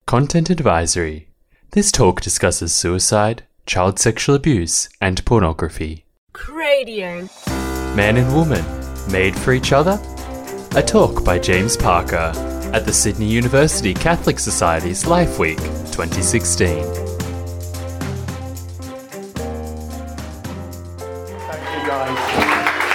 Content advisory. This talk discusses suicide, child sexual abuse, and pornography. Cradio. Man and woman, made for each other? A talk by James Parker at the Sydney University Catholic Society's Life Week 2016. Thank you, guys.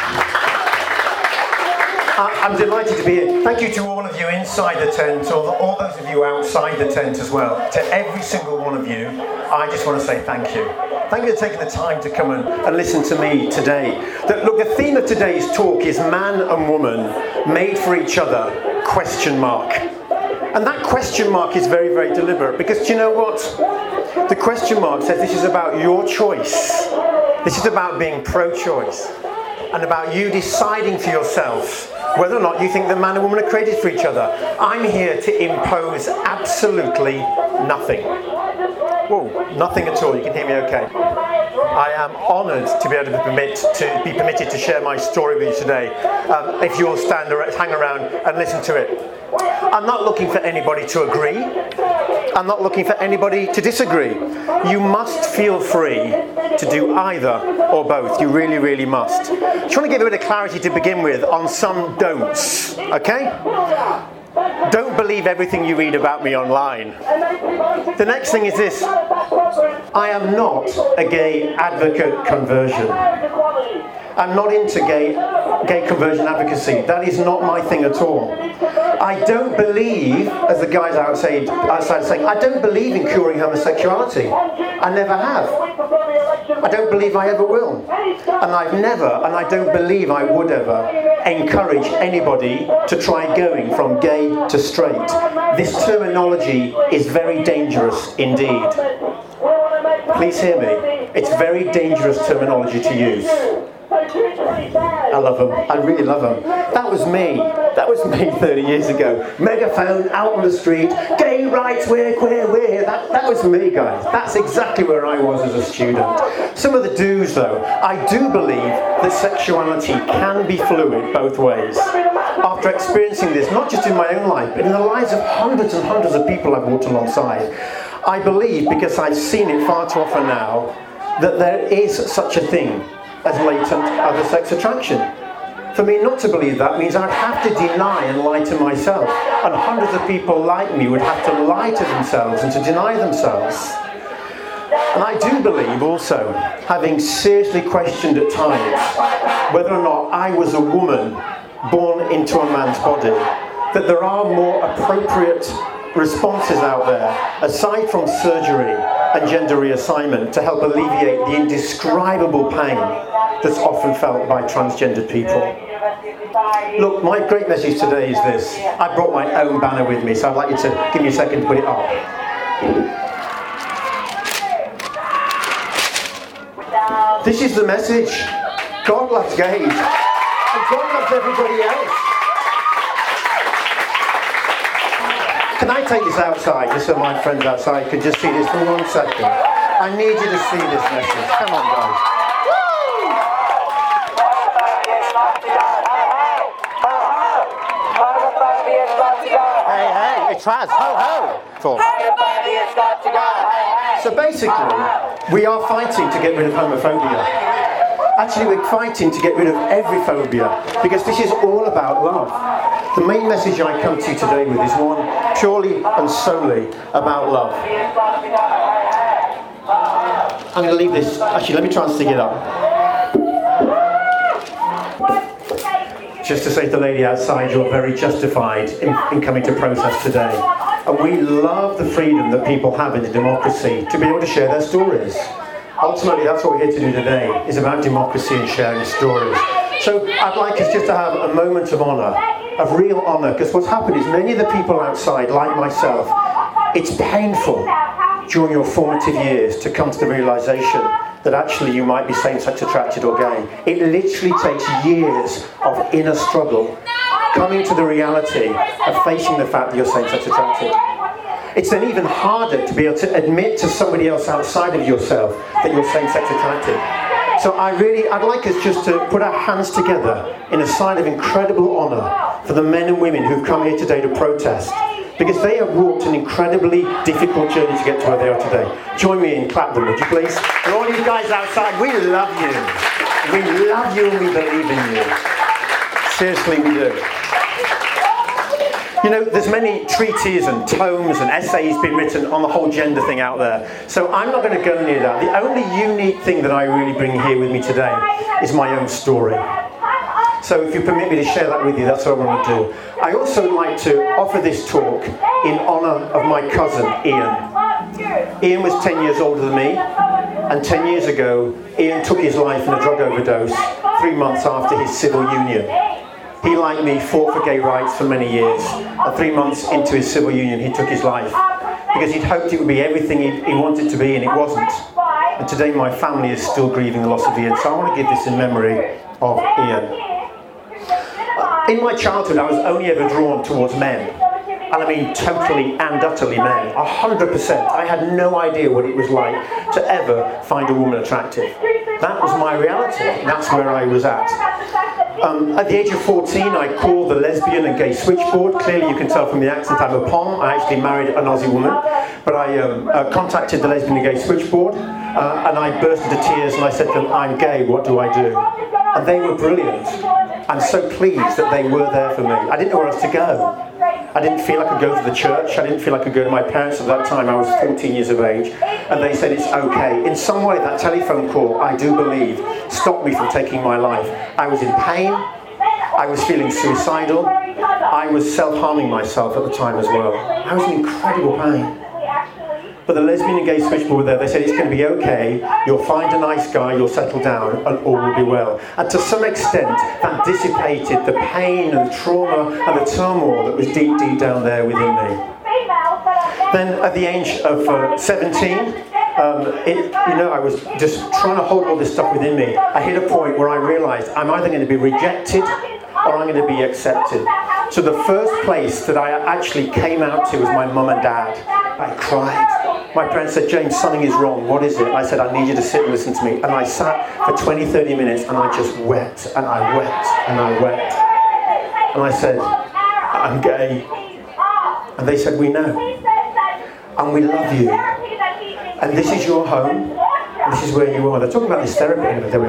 I'm delighted to be here. Thank you to all of you inside the tent, all those of you outside the tent as well. To every single one of you, I just want to say thank you. Thank you for taking the time to come and listen to me today. Look, the theme of today's talk is man and woman made for each other, ? And that question mark is very, very deliberate, because do you know what? The question mark says this is about your choice. This is about being pro-choice and about you deciding for yourself whether or not you think that man and woman are created for each other. I'm here to impose absolutely nothing. Whoa, nothing at all. You can hear me okay. I am honoured to be able to be permitted to share my story with you today. If you'll hang around and listen to it. I'm not looking for anybody to agree. I'm not looking for anybody to disagree. You must feel free to do either or both. You really, really must. Just want to give a bit of clarity to begin with on some don'ts, okay? Don't believe everything you read about me online. The next thing is this. I am not a gay advocate conversion. I'm not into gay conversion advocacy. That is not my thing at all. I don't believe, as the guys outside are saying, I don't believe in curing homosexuality. I never have. I don't believe I ever will. And I've never, and I don't believe I would ever, encourage anybody to try going from gay to straight. This terminology is very dangerous indeed. Please hear me. It's very dangerous terminology to use. I love them. I really love them. That was me. That was me 30 years ago. Megaphone out on the street. Gay rights, we're queer, we're here. That was me, guys. That's exactly where I was as a student. Some of the do's, though. I do believe that sexuality can be fluid both ways. After experiencing this, not just in my own life, but in the lives of hundreds and hundreds of people I've walked alongside, I believe, because I've seen it far too often now, that there is such a thing as latent other sex attraction. For me not to believe that means I'd have to deny and lie to myself, and hundreds of people like me would have to lie to themselves and to deny themselves. And I do believe also, having seriously questioned at times whether or not I was a woman born into a man's body, that there are more appropriate responses out there, aside from surgery and gender reassignment, to help alleviate the indescribable pain that's often felt by transgendered people. Look, my great message today is this. I brought my own banner with me, so I'd like you to give me a second to put it up. This is the message. God loves gays, and God loves everybody else. Can I take this outside, just so my friends outside could just see this for 1 second? I need you to see this message. Come on, guys. Hey, it's Raz. Ho, ho. So basically, we are fighting to get rid of homophobia. Actually, we're fighting to get rid of every phobia, because this is all about love. The main message I come to you today with is one purely and solely about love. I'm going to leave this. Actually, let me try and stick it up. Just to say to the lady outside, you're very justified in coming to protest today. And we love the freedom that people have in a democracy to be able to share their stories. Ultimately, that's what we're here to do today, is about democracy and sharing stories. So I'd like us just to have a moment of honour, of real honour, because what's happened is many of the people outside, like myself, it's painful during your formative years to come to the realisation that actually you might be same-sex attracted or gay. It literally takes years of inner struggle coming to the reality of facing the fact that you're same-sex attracted. It's then even harder to be able to admit to somebody else outside of yourself that you're same-sex attracted. So I'd like us just to put our hands together in a sign of incredible honour for the men and women who've come here today to protest. because they have walked an incredibly difficult journey to get to where they are today. Join me in clap them, would you please? And all you guys outside, we love you. We love you and we believe in you. Seriously, we do. You know, there's many treatises and tomes and essays been written on the whole gender thing out there. So I'm not going to go near that. The only unique thing that I really bring here with me today is my own story. So if you permit me to share that with you, that's what I want to do. I also like to offer this talk in honour of my cousin, Ian. Ian was 10 years older than me, and 10 years ago, Ian took his life in a drug overdose 3 months after his civil union. He, like me, fought for gay rights for many years, and 3 months into his civil union, he took his life because he'd hoped it would be everything he wanted to be, and it wasn't. And today my family is still grieving the loss of Ian, so I want to give this in memory of Ian. In my childhood, I was only ever drawn towards men. And I mean totally and utterly men. 100%. I had no idea what it was like to ever find a woman attractive. That was my reality. That's where I was at. At the age of 14, I called the lesbian and gay switchboard. Clearly you can tell from the accent I'm a Pom. I actually married an Aussie woman. But I contacted the lesbian and gay switchboard. And I burst into tears and I said to them, I'm gay, what do I do? And they were brilliant. I'm so pleased that they were there for me. I didn't know where else to go. I didn't feel I could go to the church. I didn't feel I could go to my parents at that time. I was 14 years of age. And they said it's okay. In some way, that telephone call, I do believe, stopped me from taking my life. I was in pain. I was feeling suicidal. I was self-harming myself at the time as well. I was in incredible pain. But the lesbian and gay switchboard were there. They said it's going to be okay, you'll find a nice guy, you'll settle down, and all will be well. And to some extent, that dissipated the pain and the trauma and the turmoil that was deep, deep down there within me. Then at the age of 17, I was just trying to hold all this stuff within me. I hit a point where I realised I'm either going to be rejected or I'm going to be accepted. So the first place that I actually came out to was my mum and dad. I cried. My parents said, James, something is wrong. What is it? I said, I need you to sit and listen to me. And I sat for 20, 30 minutes and I just wept and I wept and I wept. And I said, I'm gay. And they said, we know. And we love you. And this is your home. This is where you are. They're talking about this therapy. There we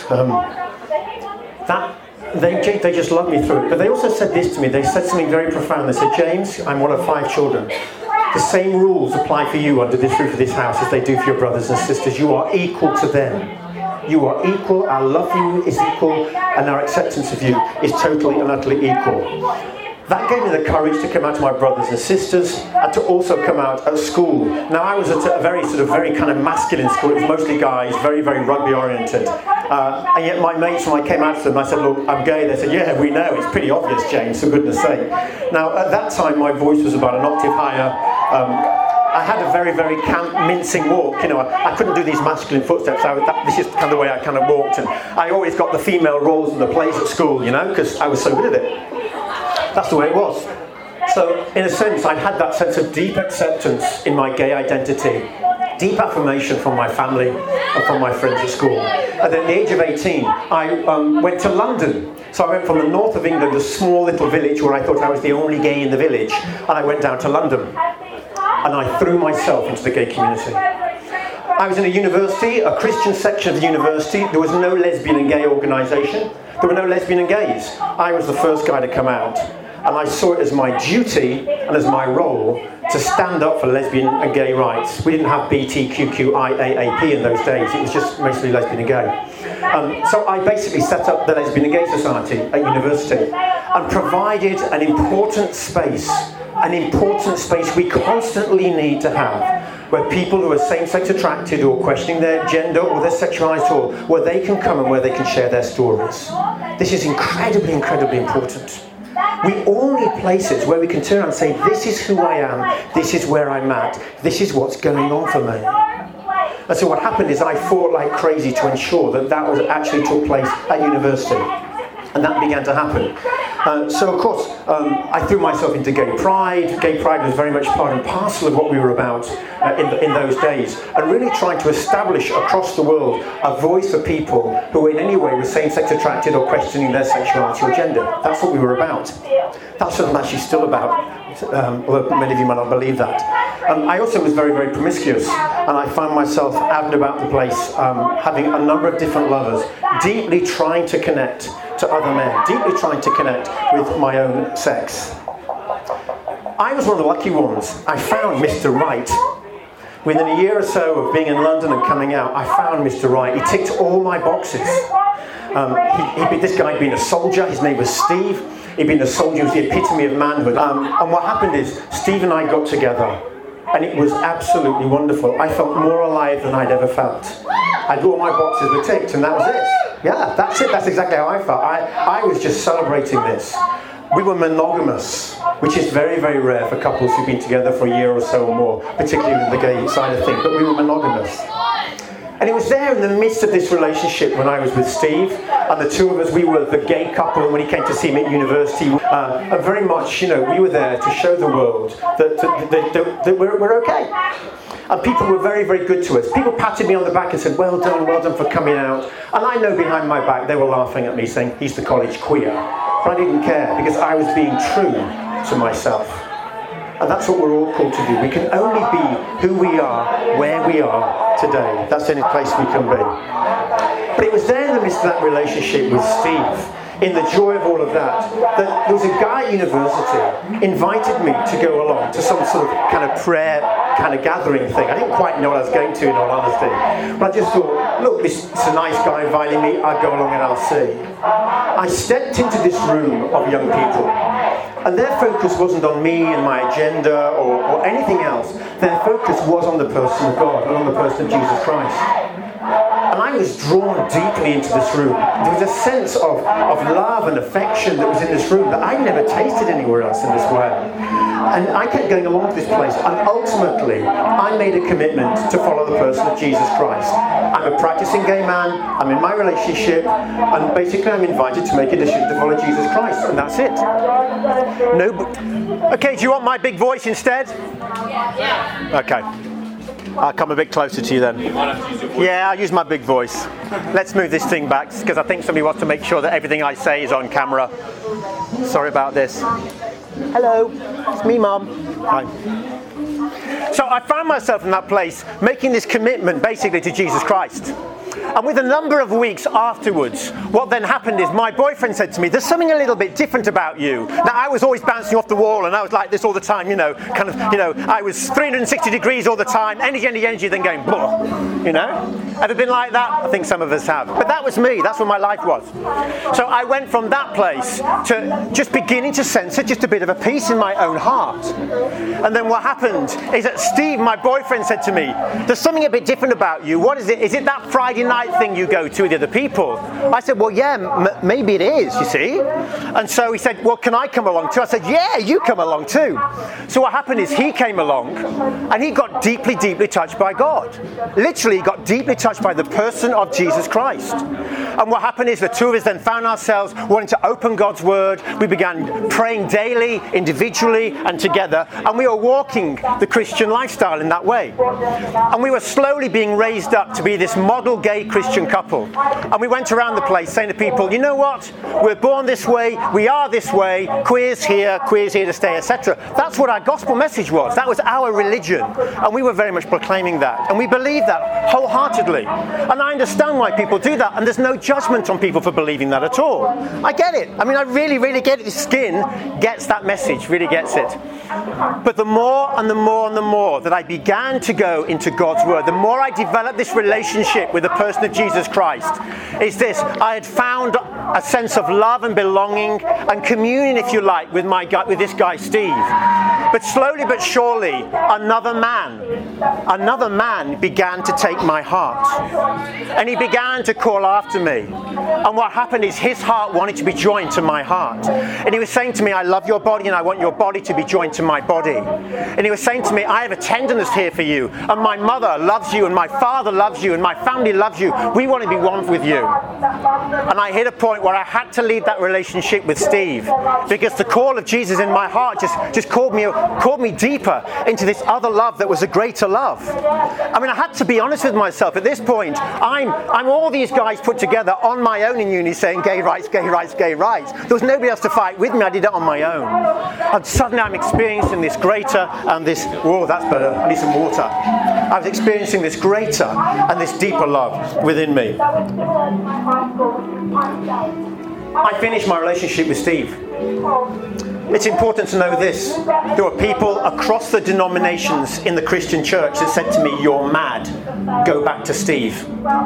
are. They just loved me through it. But they also said this to me. They said something very profound. They said, James, I'm one of 5 children. The same rules apply for you under this roof of this house as they do for your brothers and sisters. You are equal to them. You are equal. Our love for you is equal. And our acceptance of you is totally and utterly equal. That gave me the courage to come out to my brothers and sisters and to also come out at school. Now I was at a very kind of masculine school. It was mostly guys, very, very rugby oriented. And yet my mates, when I came out to them, I said, look, I'm gay. They said, yeah, we know. It's pretty obvious, James, for goodness sake. Now at that time my voice was about an octave higher. I had a very, very mincing walk. You know, I couldn't do these masculine footsteps. This is kind of the way I kind of walked. And I always got the female roles in the plays at school, you know, because I was so good at it. That's the way it was. So, in a sense, I had that sense of deep acceptance in my gay identity, deep affirmation from my family and from my friends at school. And then at the age of 18, I went to London. So I went from the north of England, a small little village where I thought I was the only gay in the village, and I went down to London. And I threw myself into the gay community. I was in a university, a Christian section of the university. There was no lesbian and gay organisation. There were no lesbian and gays. I was the first guy to come out. And I saw it as my duty and as my role to stand up for lesbian and gay rights. We didn't have BTQQIAAP in those days. It was just mostly lesbian and gay. So I basically set up the Lesbian and Gay Society at university and provided an important space we constantly need to have, where people who are same-sex attracted or questioning their gender or their sexuality at all, where they can come and where they can share their stories. This is incredibly, incredibly important. We all need places where we can turn around and say, this is who I am, this is where I'm at, this is what's going on for me. And so what happened is I fought like crazy to ensure that actually took place at university. And that began to happen. So of course, I threw myself into gay pride. Gay pride was very much part and parcel of what we were about in those days. And really trying to establish across the world a voice for people who in any way were same-sex attracted or questioning their sexuality or gender. That's what we were about. That's what I'm actually still about. although many of you might not believe that. I also was very, very promiscuous, and I found myself out and about the place, having a number of different lovers, deeply trying to connect to other men, deeply trying to connect with my own sex. I was one of the lucky ones. I found Mr. Right. Within a year or so of being in London and coming out, I found Mr. Right. He ticked all my boxes. This guy had been a soldier. His name was Steve. He'd been a soldier. He was the epitome of manhood. And what happened is, Steve and I got together, and it was absolutely wonderful. I felt more alive than I'd ever felt. All my boxes were ticked, and that was it. Yeah, that's it. That's exactly how I felt. I was just celebrating this. We were monogamous, which is very, very rare for couples who've been together for a year or so or more, particularly with the gay side of things, but we were monogamous. And it was there in the midst of this relationship when I was with Steve, and the two of us, we were the gay couple when he came to see me at university, and very much, we were there to show the world that we're okay. And people were very, very good to us. People patted me on the back and said, well done for coming out. And I know behind my back they were laughing at me saying, he's the college queer. But I didn't care, because I was being true to myself. And that's what we're all called to do. We can only be who we are, where we are today. That's the only place we can be. But it was there in the midst of that relationship with Steve, in the joy of all of that there was a guy at university invited me to go along to some sort of kind of prayer kind of gathering thing. I didn't quite know what I was going to, in all honesty. But I just thought, look, this is a nice guy inviting me, I'll go along and I'll see. I stepped into this room of young people, and their focus wasn't on me and my agenda or anything else. Their focus was on the person of God and on the person of Jesus Christ. And I was drawn deeply into this room. There was a sense of love and affection that was in this room that I'd never tasted anywhere else in this way. And I kept going along to this place, and ultimately I made a commitment to follow the person of Jesus Christ. I'm a practicing gay man, I'm in my relationship, and basically I'm invited to make a decision to follow Jesus Christ, and that's it. Okay, do you want my big voice instead? Yeah. Okay. I'll come a bit closer to you then. Yeah, I'll use my big voice. Let's move this thing back, because I think somebody wants to make sure that everything I say is on camera. Sorry about this. Hello, it's me, Mum. Hi. So I found myself in that place making this commitment basically to Jesus Christ. And with a number of weeks afterwards, what then happened is my boyfriend said to me, there's something a little bit different about you. Now, I was always bouncing off the wall, and I was like this all the time, I was 360 degrees all the time, energy, then going, blah, Ever been like that? I think some of us have. But that was me, that's what my life was. So I went from that place to just beginning to sense just a bit of a peace in my own heart. And then what happened is that Steve, my boyfriend, said to me, there's something a bit different about you. What is it? Is it that Friday night thing you go to with the other people? I said, well, yeah, maybe it is, you see. And so he said, well, can I come along too? I said, yeah, you come along too. So what happened is he came along, and he got deeply, deeply touched by God. Literally, he got deeply touched by the person of Jesus Christ. And what happened is the two of us then found ourselves wanting to open God's Word. We began praying daily, individually, and together. And we were walking the Christian lifestyle in that way. And we were slowly being raised up to be this model gay Christian couple. And we went around the place saying to people, you know what? We're born this way, we are this way, queers here to stay, etc. That's what our gospel message was. That was our religion. And we were very much proclaiming that. And we believed that wholeheartedly. And I understand why people do that. And there's no judgment on people for believing that at all. I get it. I mean, I really, really get it. The skin gets that message, really gets it. But the more and the more and the more that I began to go into God's Word, the more I developed this relationship with the person of Jesus Christ, is this: I had found a sense of love and belonging and communion, if you like, with this guy Steve. But slowly but surely, another man began to take my heart. And he began to call after me. And what happened is his heart wanted to be joined to my heart. And he was saying to me, I love your body and I want your body to be joined to my body. And he was saying to me, I have a tenderness here for you. And my mother loves you and my father loves you and my family loves you. We want to be one with you. And I hit a point point where I had to leave that relationship with Steve, because the call of Jesus in my heart just called me deeper into this other love that was a greater love. I mean, I had to be honest with myself. At this point, I'm all these guys put together on my own in uni saying gay rights, gay rights, gay rights. There was nobody else to fight with me. I did it on my own. And suddenly I'm experiencing this greater and this, whoa, that's better, I need some water. I was experiencing this greater and this deeper love within me. I finished my relationship with Steve. It's important to know this. There were people across the denominations in the Christian church that said to me, "You're mad. Go back to Steve."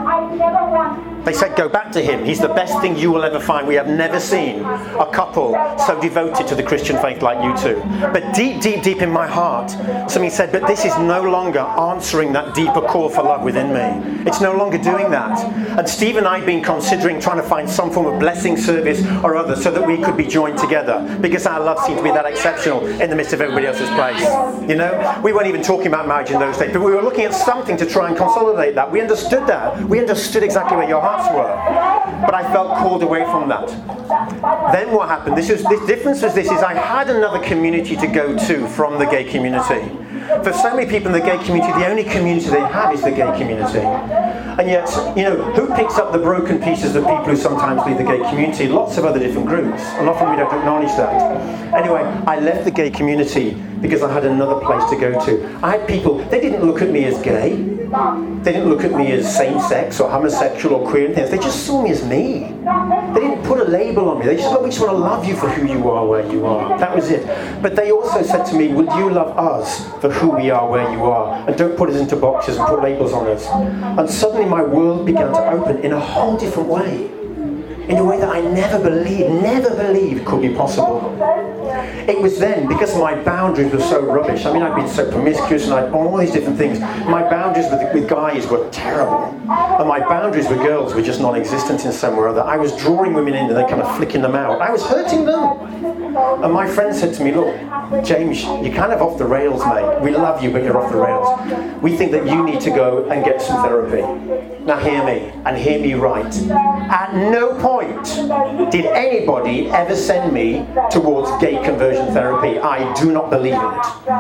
They said, "Go back to him. He's the best thing you will ever find. We have never seen a couple so devoted to the Christian faith like you two." But deep, deep, deep in my heart, something said, "But this is no longer answering that deeper call for love within me. It's no longer doing that." And Steve and I had been considering trying to find some form of blessing service or other so that we could be joined together, because our love seemed to be that exceptional in the midst of everybody else's place. You know, we weren't even talking about marriage in those days, but we were looking at something to try and consolidate that. We understood that. We understood exactly where your hearts were. But I felt called away from that. Then what happened? This difference was this: is I had another community to go to from the gay community. For so many people in the gay community, the only community they have is the gay community. And yet, you know, who picks up the broken pieces of people who sometimes leave the gay community? Lots of other different groups. And often we don't acknowledge that. Anyway, I left the gay community because I had another place to go to. I had people, they didn't look at me as gay. They didn't look at me as same-sex or homosexual or queer and things. They just saw me as me. They didn't put a label on me. They just said, "We just want to love you for who you are, where you are." That was it. But they also said to me, "Will you love us for who we are, where you are, and don't put us into boxes and put labels on us." And suddenly my world began to open in a whole different way. In a way that I never believed could be possible. It was then, because my boundaries were so rubbish. I mean, I'd been so promiscuous and I'd all these different things. My boundaries with guys were terrible. And my boundaries with girls were just non-existent in some way or other. I was drawing women in and then kind of flicking them out. I was hurting them. And my friend said to me, "Look, James, you're kind of off the rails, mate. We love you, but you're off the rails. We think that you need to go and get some therapy." Now hear me, and hear me right. At no point did anybody ever send me towards gay conversion therapy. I do not believe in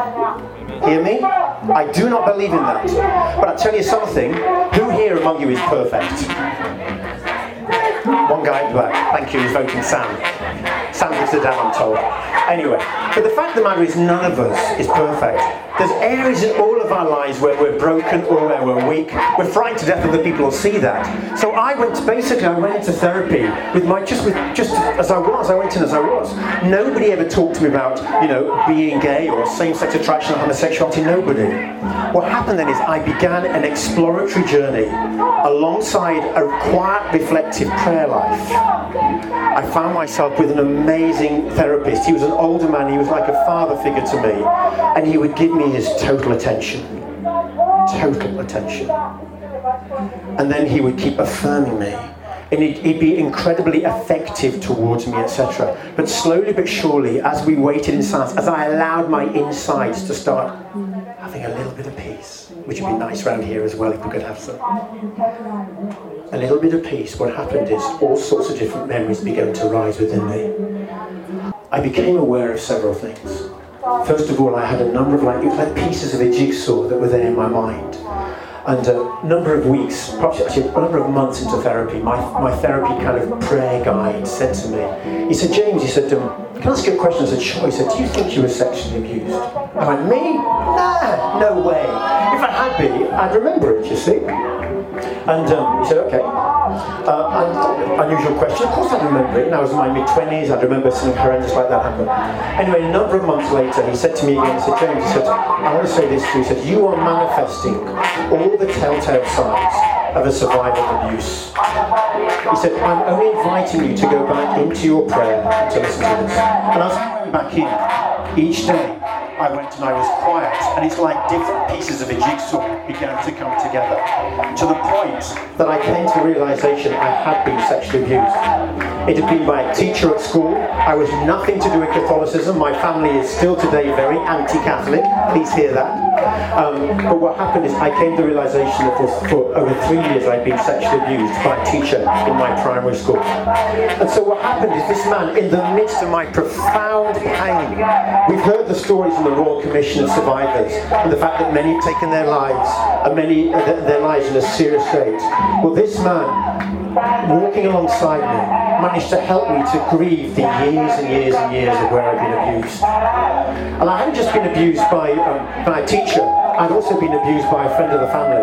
it. Hear me? I do not believe in that. But I tell you something, who here among you is perfect? One guy at the back. Thank you, he's voting Sam. Sam gives it down, I'm told. Anyway, but the fact of the matter is none of us is perfect. There's areas in all of our lives where we're broken or where we're weak. We're frightened to death that the people will see that. So I went into therapy with just as I was. I went in as I was. Nobody ever talked to me about, you know, being gay or same-sex attraction or homosexuality. Nobody. What happened then is I began an exploratory journey alongside a quiet, reflective prayer life. I found myself with an amazing therapist. He was an older man. He was like a father figure to me, and he would give me his total attention. And then he would keep affirming me, and he'd be incredibly effective towards me, etc. But slowly but surely, as we waited in silence, as I allowed my insides to start having a little bit of peace, which would be nice around here as well if we could have some. A little bit of peace, what happened is all sorts of different memories began to rise within me. I became aware of several things. First of all, I had a number of it was like pieces of a jigsaw that were there in my mind. And a number of weeks, perhaps actually a number of months into therapy, my therapy kind of prayer guide said to me, he said, "James," he said, "can I ask you a question as a choice? He said, do you think you were sexually abused?" I went, "Me? Nah, no way. If I had been, I'd remember it, you see." And he said, "Okay." Unusual question. Of course I remember it. And I was in my mid-20s. I'd remember something horrendous like that happen. Anyway, a number of months later, he said to me again, he said, "James," he said, "I want to say this to you." He said, "You are manifesting all the telltale signs of a survivor of abuse." He said, "I'm only inviting you to go back into your prayer to listen to this." And as I went back in, each day, I went and I was quiet, and it's like different pieces of a jigsaw began to come together, to the point that I came to the realization I had been sexually abused. It had been by a teacher at school. I was nothing to do with Catholicism. My family is still today very anti-Catholic. Please hear that. But what happened is I came to the realization that for over 3 years I'd been sexually abused by a teacher in my primary school. And so what happened is this man, in the midst of my profound pain, we've heard the stories in the Royal Commission of Survivors, and the fact that many have taken their lives, and many their lives in a serious state. Well, this man, walking alongside me, managed to help me to grieve the years and years and years of where I'd been abused. And I hadn't just been abused by a teacher, I'd also been abused by a friend of the family.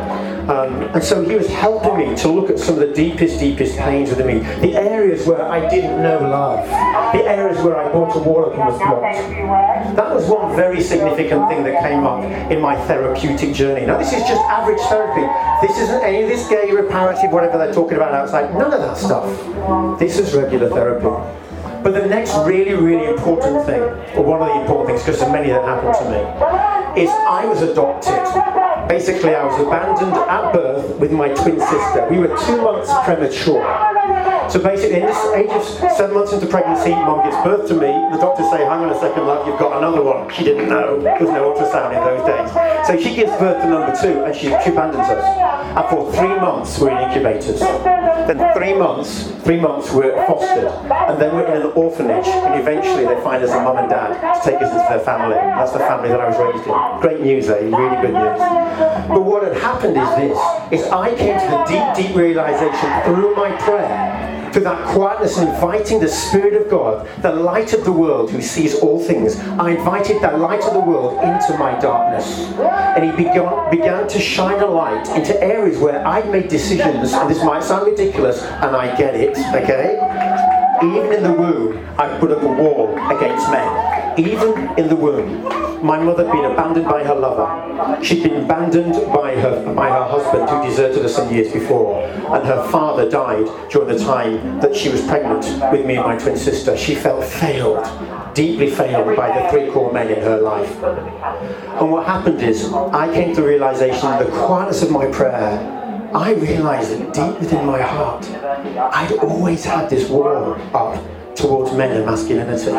And so he was helping me to look at some of the deepest pains within me. The areas where I didn't know love. The areas where I bought a wall up and was blocked. That was one very significant thing that came up in my therapeutic journey. Now this is just average therapy. This isn't any of this gay reparative, whatever they're talking about outside. None of that stuff. This is regular therapy. But the next really, really important thing, or one of the important things, because there's many that happened to me, is I was adopted. Basically, I was abandoned at birth with my twin sister. We were 2 months premature. So basically, in this age of 7 months into pregnancy, Mum gives birth to me. The doctors say, hang on a second, love, you've got another one. She didn't know. There was no ultrasound in those days. So she gives birth to number 2, and she abandons us. And for 3 months, we're in incubators. Then 3 months we're fostered. And then we're in an orphanage. And eventually, they find us a mum and dad to take us into their family. That's the family that I was raised in. Great news, eh? Really good news. But what had happened is I came to the deep realization through my prayer, through that quietness and inviting the Spirit of God, the light of the world who sees all things. I invited that light of the world into my darkness. And he began to shine a light into areas where I'd made decisions, and this might sound ridiculous, and I get it, okay? Even in the womb, I put up a wall against men. Even in the womb. My mother had been abandoned by her lover. She'd been abandoned by her husband, who deserted her some years before. And her father died during the time that she was pregnant with me and my twin sister. She felt failed, deeply failed by the 3 core men in her life. And what happened is, I came to the realization in the quietness of my prayer, I realized that deep within my heart, I'd always had this wall up towards men and masculinity.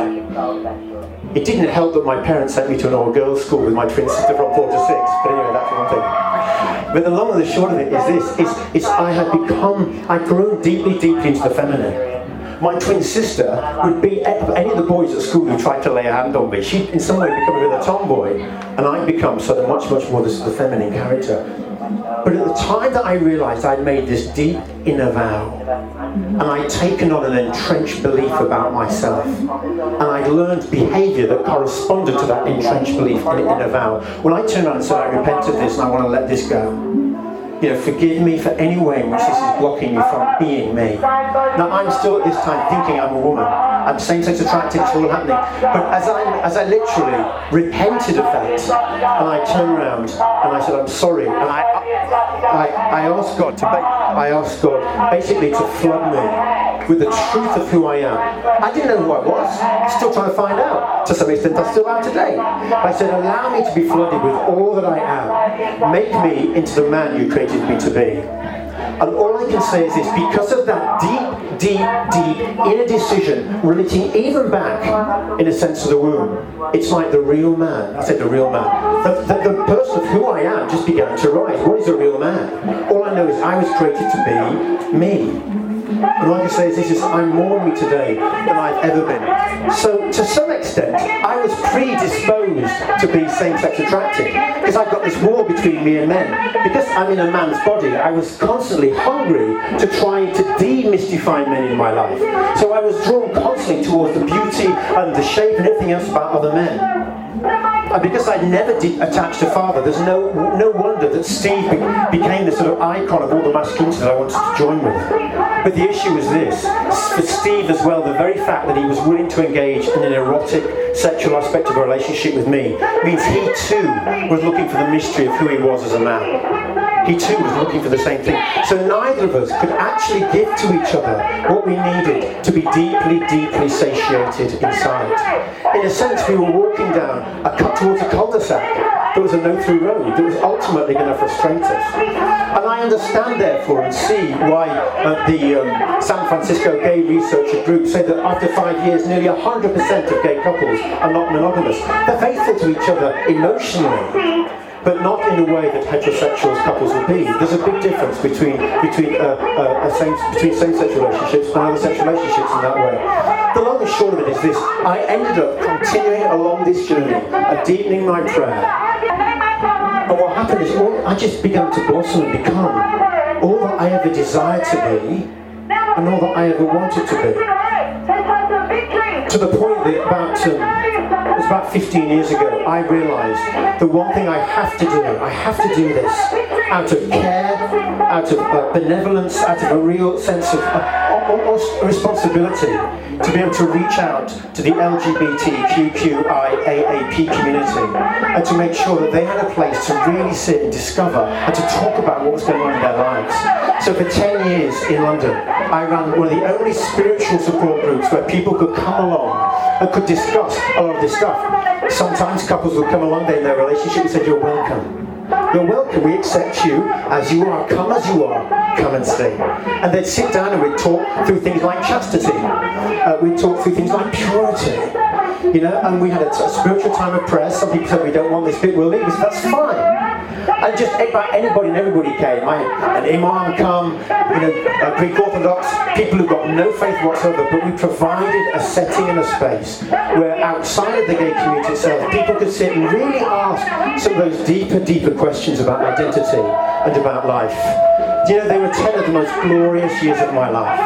It didn't help that my parents sent me to an all-girls school with my twin sister from 4 to 6, but anyway, that's one thing. But the long and the short of it is this, I'd grown deeply into the feminine. My twin sister would beat any of the boys at school who tried to lay a hand on me. She'd in some way become a bit of a tomboy, and I'd become sort of much more the feminine character. But at the time that I realised I'd made this deep inner vow, and I'd taken on an entrenched belief about myself, and I'd learned behaviour that corresponded to that entrenched belief in inner vow, when I turned around and said, I repent of this and I want to let this go. You know, forgive me for any way in which this is blocking you from being me. Now, I'm still at this time thinking I'm a woman. I'm same-sex attracted, it's all happening. But as I literally repented of that, and I turned around and I said, I'm sorry, and I asked God basically to flood me with the truth of who I am. I didn't know who I was, still trying to find out. To some extent, I still am today. I said, allow me to be flooded with all that I am. Make me into the man you created me to be. And all I can say is this, because of that deep inner decision, relating even back, in a sense, to the womb, it's like the real man. I said the real man. The person of who I am just began to rise. What is a real man? All I know is I was created to be me. And like I say, I'm more me today than I've ever been. So to some extent, I was predisposed to be same-sex attracted, because I've got this wall between me and men. Because I'm in a man's body, I was constantly hungry to try to demystify men in my life. So I was drawn constantly towards the beauty and the shape and everything else about other men. And because I never did attach to father, there's no wonder that Steve became the sort of icon of all the masculinity that I wanted to join with. But the issue was this, for Steve as well, the very fact that he was willing to engage in an erotic, sexual aspect of a relationship with me means he too was looking for the mystery of who he was as a man. He too was looking for the same thing. So neither of us could actually give to each other what we needed to be deeply satiated inside. In a sense, we were walking down towards a cul-de-sac, there was a no-through road that was ultimately going to frustrate us. And I understand, therefore, and see why the San Francisco Gay Researcher Group say that after 5 years, nearly 100% of gay couples are not monogamous. They're faithful to each other emotionally, but not in a way that heterosexual couples will be. There's a big difference between same-sex relationships and other sex relationships in that way. The long and short of it is this: I ended up continuing along this journey, deepening my prayer. And what happened is I just began to blossom and become all that I ever desired to be and all that I ever wanted to be. To the point that it was about 15 years ago, I realised the one thing I have to do this out of care, out of benevolence, out of a real sense of almost responsibility to be able to reach out to the LGBTQIAAP community and to make sure that they had a place to really sit and discover and to talk about what was going on in their lives. So for 10 years in London, I ran one of the only spiritual support groups where people could come along and could discuss a lot of this stuff. Sometimes couples would come along in their relationship and said, "You're welcome. You're welcome, we accept you as you are, come as you are, come and stay." And they'd sit down and we'd talk through things like chastity, we'd talk through things like purity, and we had a spiritual time of prayer. Some people said, "We don't want this bit, we'll leave." We said, "That's fine." And just about anybody and everybody came. An imam come, Greek Orthodox, people who've got no faith whatsoever, but we provided a setting and a space where outside of the gay community itself, people could sit and really ask some of those deeper questions about identity and about life. They were 10 of the most glorious years of my life.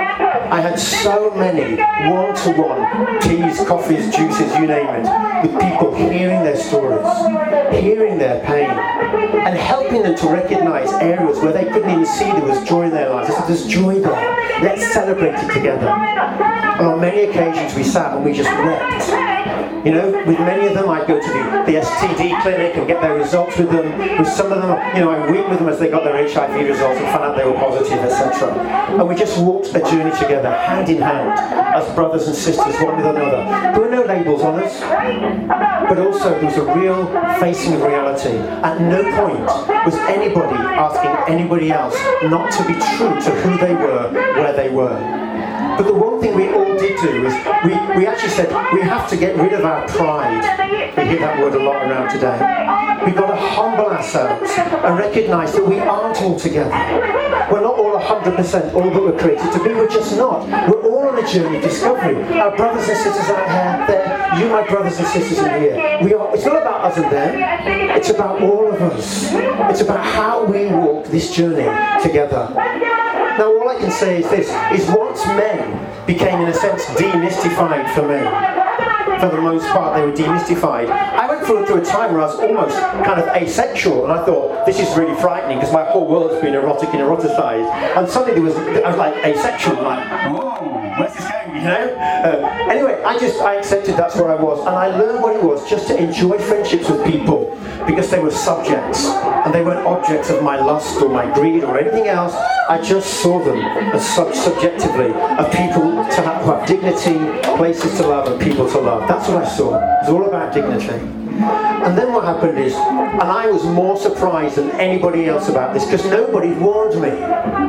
I had so many one-to-one teas, coffees, juices, you name it, with people hearing their stories, hearing their pain, and helping them to recognise areas where they couldn't even see there was joy in their lives. I said, "There's joy there. Let's celebrate it together." And on many occasions we sat and we just wept. With many of them I'd go to the STD clinic and get their results with them. With some of them, I weep with them as they got their HIV results and found out they were positive, etc. And we just walked a journey together, hand in hand, as brothers and sisters, one with another. There were no labels on us, but also there was a real facing of reality. At no point was anybody asking anybody else not to be true to who they were, where they were. But the one thing we all did do is we actually said we have to get rid of our pride. We hear that word a lot around today. We've got to humble ourselves and recognise that we aren't all together. We're not all 100% all that we're created to be. We're just not. We're all on a journey of discovery. Our brothers and sisters out there, you, my brothers and sisters in here. It's not about us and them. It's about all of us. It's about how we walk this journey together. Now all I can say is this, is once men became in a sense demystified for me, for the most part they were demystified, I went through a time where I was almost kind of asexual, and I thought, this is really frightening because my whole world's been erotic and eroticized, and suddenly I was like asexual, like, whoa, where's this going, anyway, I accepted that's where I was, and I learned what it was just to enjoy friendships with people, because they were subjects, and they weren't objects of my lust or my greed or anything else. I just saw them as such subjectively, of people who have dignity, places to love and people to love. That's what I saw. It was all about dignity. And then what happened is, and I was more surprised than anybody else about this, because nobody warned me.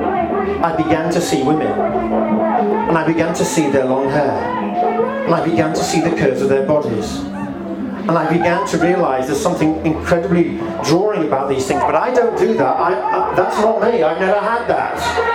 I began to see women, and I began to see their long hair, and I began to see the curves of their bodies. And I began to realise there's something incredibly drawing about these things, but I don't do that. That's not me. I've never had that.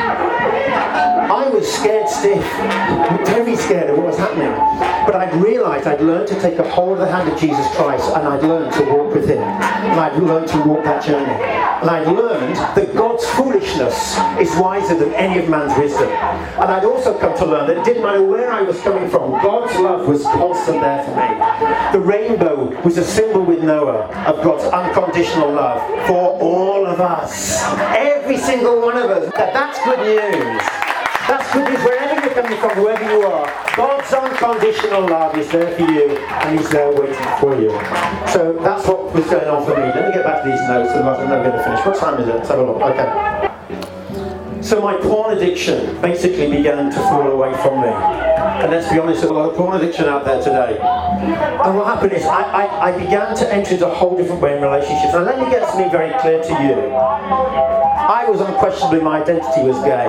I was scared stiff, very scared of what was happening. But I'd realised I'd learned to take a hold of the hand of Jesus Christ, and I'd learned to walk with him. And I'd learned to walk that journey. And I'd learned that God's foolishness is wiser than any of man's wisdom. And I'd also come to learn that it didn't matter where I was coming from, God's love was constant there for me. The rainbow was a symbol with Noah of God's unconditional love for all of us. Every single one of us. That's good news. That's good news wherever you're coming from, whoever you are. God's unconditional love is there for you, and he's there waiting for you. So that's what was going on for me. Let me get back to these notes, otherwise I'm never going to finish. What time is it? Let's have a look. Okay. So my porn addiction basically began to fall away from me. And let's be honest, there's a lot of porn addiction out there today. And what happened is I began to enter into a whole different way in relationships. Now let me get something very clear to you. I was unquestionably, my identity was gay.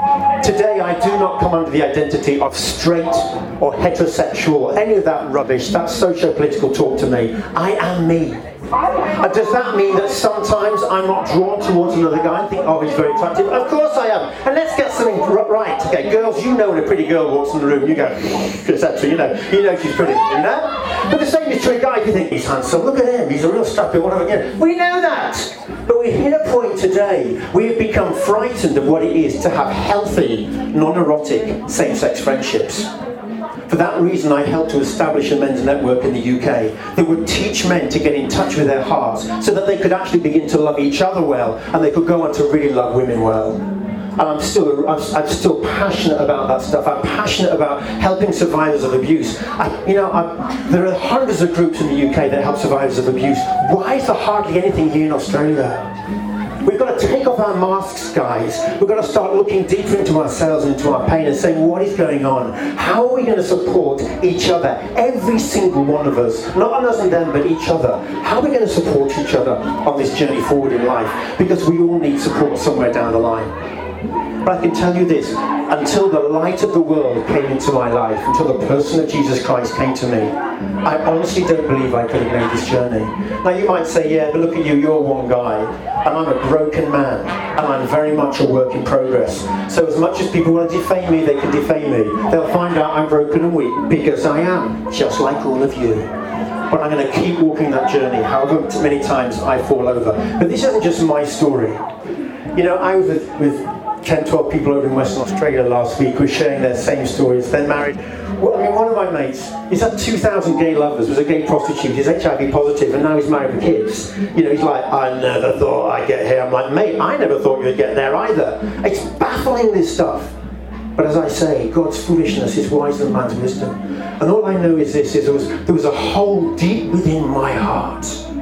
Today I do not come under the identity of straight or heterosexual, any of that rubbish, that socio-political talk to me. I am me. And does that mean that sometimes I'm not drawn towards another guy and think, oh, he's very attractive? Of course I am. And let's get something right. Okay, girls, you know when a pretty girl walks in the room, you go, etc. You know she's pretty, you know? But the same is true, a guy, you think he's handsome, look at him, he's a real strappy, whatever, you know. We know that. But we're hit a point today, we have become frightened of what it is to have healthy, non-erotic, same-sex friendships. For that reason, I helped to establish a men's network in the UK that would teach men to get in touch with their hearts so that they could actually begin to love each other well and they could go on to really love women well. And I'm still passionate about that stuff. I'm passionate about helping survivors of abuse. There are hundreds of groups in the UK that help survivors of abuse. Why is there hardly anything here in Australia? We've got to take off our masks, guys. We've got to start looking deeper into ourselves and into our pain and saying, what is going on? How are we going to support each other? Every single one of us. Not on us and them, but each other. How are we going to support each other on this journey forward in life? Because we all need support somewhere down the line. But I can tell you this, until the light of the world came into my life, until the person of Jesus Christ came to me, I honestly don't believe I could have made this journey. Now you might say, yeah, but look at you, you're one guy, and I'm a broken man, and I'm very much a work in progress. So as much as people want to defame me, they can defame me. They'll find out I'm broken and weak, because I am, just like all of you. But I'm going to keep walking that journey, however many times I fall over. But this isn't just my story. You know, I was with 10, 12 people over in Western Australia last week who were sharing their same stories. They're married. Well, I mean, one of my mates, he's had 2,000 gay lovers, was a gay prostitute, he's HIV positive, and now he's married with kids. You know, he's like, I never thought I'd get here. I'm like, mate, I never thought you'd get there either. It's baffling, this stuff. But as I say, God's foolishness is wiser than man's wisdom. And all I know is this, there was a hole deep within my heart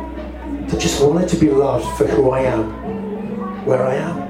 that just wanted to be loved for who I am, where I am.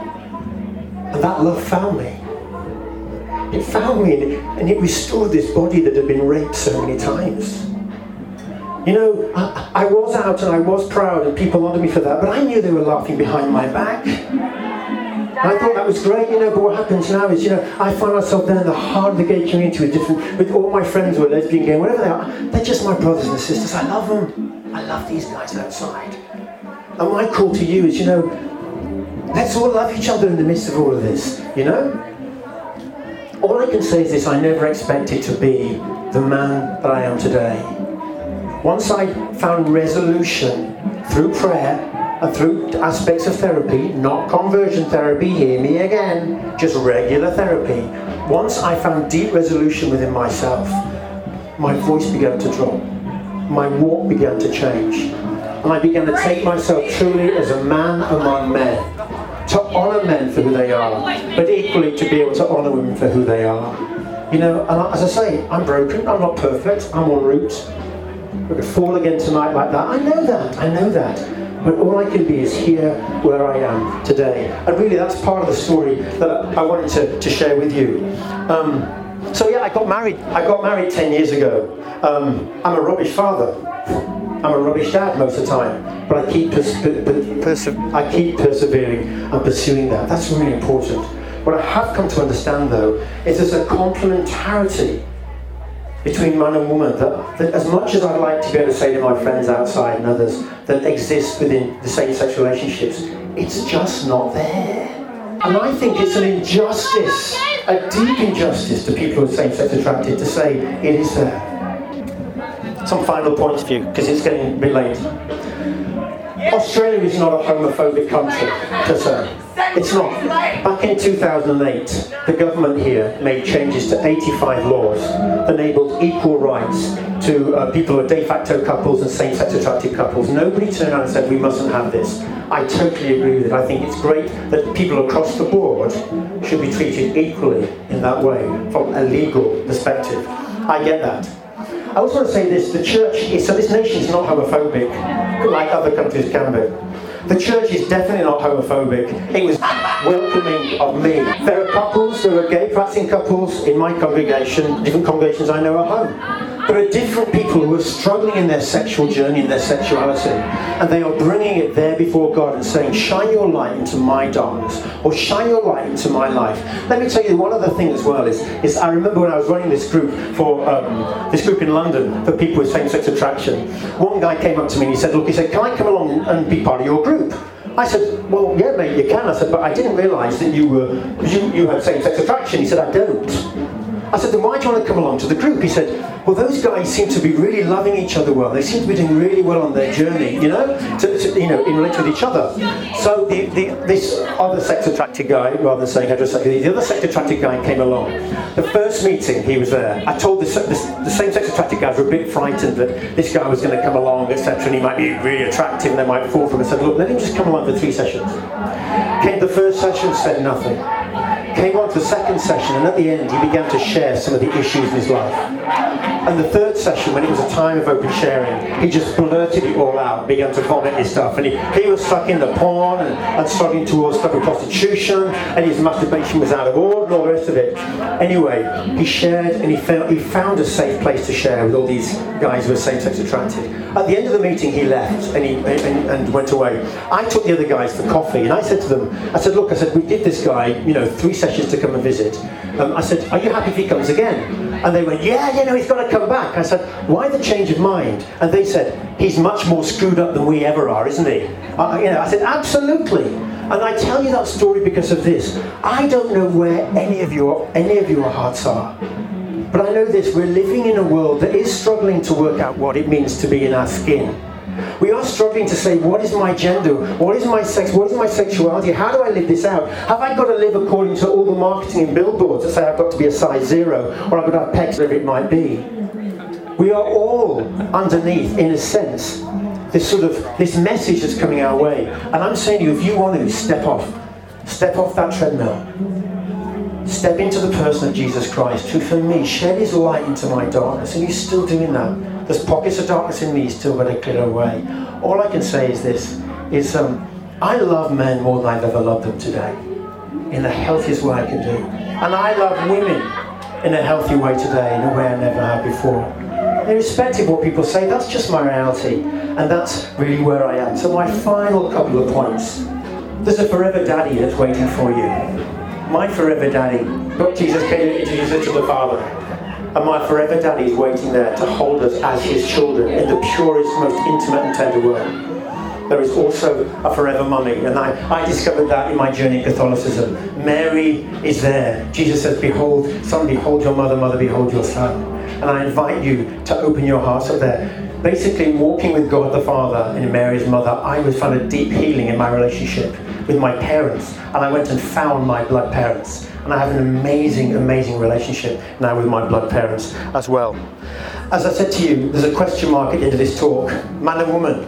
And that love found me. It found me and it restored this body that had been raped so many times. You know, I was out and I was proud and people honored me for that, but I knew they were laughing behind my back. And I thought that was great, you know, but what happens now is, you know, I find myself then in the heart of the gay community with all my friends who are lesbian, gay, whatever they are. They're just my brothers and sisters. I love them. I love these guys outside. And my call to you is, you know, let's all love each other in the midst of all of this, you know? All I can say is this, I never expected to be the man that I am today. Once I found resolution through prayer and through aspects of therapy, not conversion therapy, hear me again, just regular therapy. Once I found deep resolution within myself, my voice began to drop. My walk began to change. And I began to take myself truly as a man among men, to honour men for who they are, but equally to be able to honour women for who they are. You know, and as I say, I'm broken, I'm not perfect, I'm en route. I could fall again tonight like that. I know that. But all I can be is here where I am today. And really that's part of the story that I wanted to share with you. So yeah, I got married 10 years ago. I'm a rubbish father. I'm a rubbish dad most of the time, but I keep persevering and pursuing that. That's really important. What I have come to understand, though, is there's a complementarity between man and woman that as much as I'd like to be able to say to my friends outside and others that exist within the same-sex relationships, it's just not there. And I think it's an injustice, a deep injustice to people who are same-sex attracted to say it is there. Some final points for you, because it's getting a bit late. Australia is not a homophobic country, per se. It's not. Back in 2008, the government here made changes to 85 laws that enabled equal rights to people who are de facto couples and same-sex attracted couples. Nobody turned around and said, we mustn't have this. I totally agree with it. I think it's great that people across the board should be treated equally in that way, from a legal perspective. I get that. I also want to say this, the church, so this nation is not homophobic, like other countries can be. The church is definitely not homophobic. It was welcoming of me. There are gay practicing couples in my congregation, different congregations I know at home. There are different people who are struggling in their sexual journey, in their sexuality, and they are bringing it there before God and saying, shine your light into my darkness, or shine your light into my life. Let me tell you, one other thing as well is I remember when I was running this group in London for people with same-sex attraction, one guy came up to me and he said, can I come along and be part of your group? I said, well, yeah, mate, you can. I said, but I didn't realise that you had same-sex attraction. He said, I don't. I said, then why do you want to come along to the group? He said, well, those guys seem to be really loving each other well. They seem to be doing really well on their journey, in relation with each other. So this other sex-attracted guy, rather than saying heterosexual, the other sex-attracted guy came along. The first meeting, he was there. I told the same sex-attracted guys were a bit frightened that this guy was going to come along, etc., and he might be really attractive and they might fall for him. I said, look, let him just come along for 3 sessions. Came the first session, said nothing. Came on to the second session, and at the end he began to share some of the issues in his life. And the third session, when it was a time of open sharing, he just blurted it all out, began to vomit his stuff, and he was stuck in the porn and struggling towards stuff with prostitution, and his masturbation was out of order and all the rest of it. Anyway, he shared, and he found a safe place to share with all these guys who were same-sex attracted. At the end of the meeting he left and went away. I took the other guys for coffee, and I said to them, look, we did this guy, 3 sessions to come and visit. I said, are you happy if he comes again? And they went, yeah, he's got to come back. I said, why the change of mind? And they said, he's much more screwed up than we ever are, isn't he? I said, absolutely. And I tell you that story because of this. I don't know where any of your hearts are. But I know this, we're living in a world that is struggling to work out what it means to be in our skin. We are struggling to say, what is my gender? What is my sex? What is my sexuality? How do I live this out? Have I got to live according to all the marketing and billboards that say I've got to be a size 0, or I've got to have pecs, whatever it might be? We are all underneath, in a sense, this message that's coming our way. And I'm saying to you, if you want to, step off that treadmill. Step into the person of Jesus Christ, who for me shed his light into my darkness, and he's still doing that. There's pockets of darkness in me he's still got to clear away. All I can say is this, I love men more than I've ever loved them today, in the healthiest way I can do. And I love women in a healthy way today, in a way I never have before. Irrespective of what people say, that's just my reality, and that's really where I am. So my final couple of points. There's a forever daddy that's waiting for you. My forever daddy, God Jesus came to introduce us to the Father. And my forever daddy is waiting there to hold us as his children in the purest, most intimate and tender way. There is also a forever mummy, and I discovered that in my journey in Catholicism. Mary is there. Jesus says, behold, son, behold your mother, mother, behold your son. And I invite you to open your hearts up there. Basically, walking with God the Father and Mary's mother, I found a deep healing in my relationship with my parents, and I went and found my blood parents, and I have an amazing, amazing relationship now with my blood parents as well. As I said to you, there's a question mark at the end of this talk. Man and woman,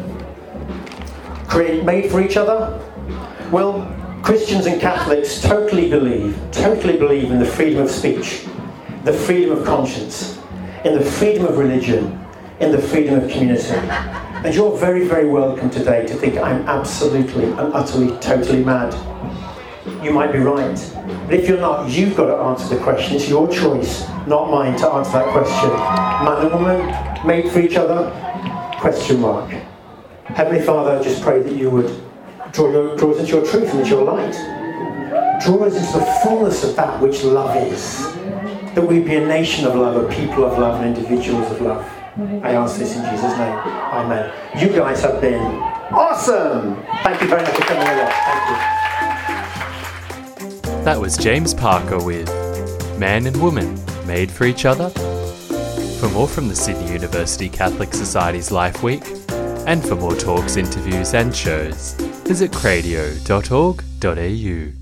made for each other? Well, Christians and Catholics totally believe in the freedom of speech, the freedom of conscience, in the freedom of religion, in the freedom of community. And you're very, very welcome today to think I'm absolutely and utterly, totally mad. You might be right. But if you're not, you've got to answer the question. It's your choice, not mine, to answer that question. Man and woman, made for each other? Question mark. Heavenly Father, I just pray that you would draw us into your truth and into your light. Draw us into the fullness of that which love is. That we be a nation of love, a people of love, and individuals of love. I ask this in Jesus' name. Amen. You guys have been awesome. Thank you very much for coming along. Thank you. That was James Parker with Man and Woman, Made for Each Other. For more from the Sydney University Catholic Society's Life Week, and for more talks, interviews and shows, visit cradio.org.au.